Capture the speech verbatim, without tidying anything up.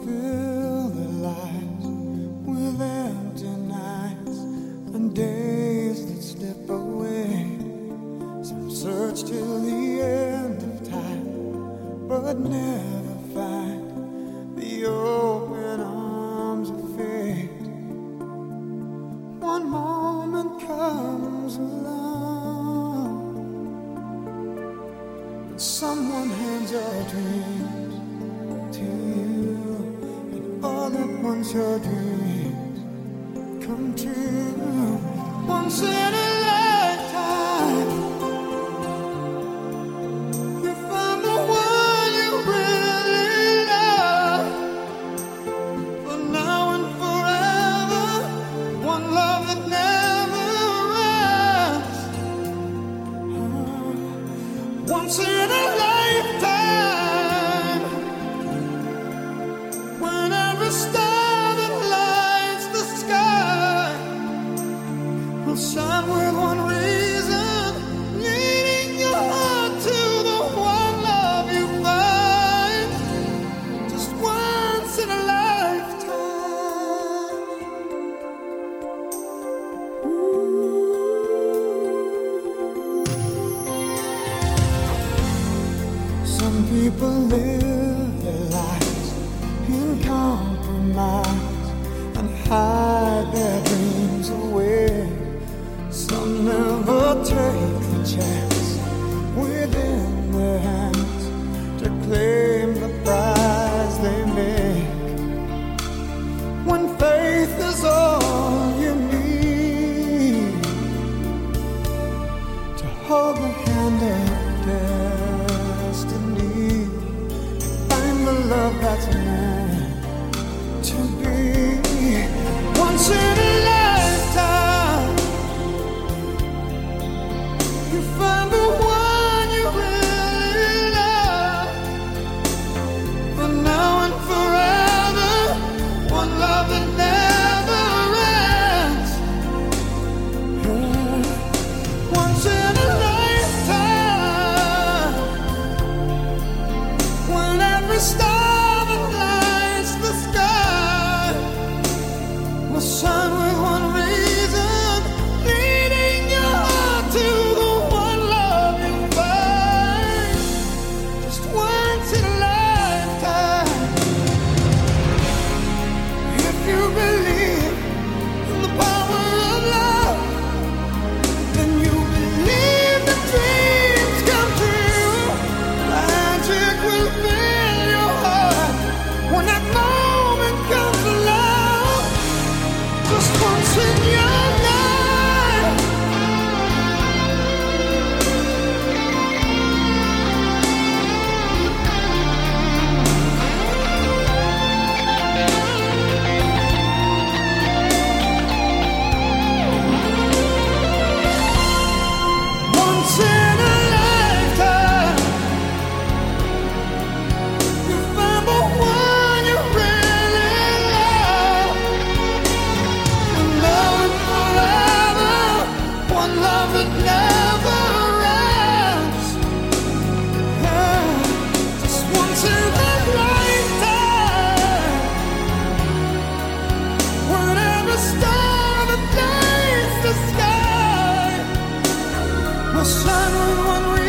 fill their lives with empty nights and days that slip away. Some search till the end of time, but never find the open arms of fate. One moment comes along, and someone hands your dreams to you, and all at once your dreams come true. Once in a lifetime, you found the one you really love. For now and forever, one love that never ends. Once in a lifetime, when every star that lights the sky will shine with one reason, leading your heart to the one love you find. Just once in a lifetime. Some people live their lives in compromise and hide their dreams away. Some never take the chance within their hands to claim the prize they make. When faith is all you need to hold the hand of destiny, find the love that's meant to be. Once in a lifetime, you find the one you really love. For now and forever, one love that never ends. Yeah. Once in a lifetime, when every star that lights the sky will shine with one reason, leading your heart to the one love you find. Just once in a lifetime. If you believe in the power of love, then you believe the dreams come true. Magic will fill your heart when that moment comes along. Just once in your life. Once in a lifetime, you find the one you really love. And now and forever, one love that never ends. Yeah. Just once in a lifetime, when every star that lights the sky will shine with one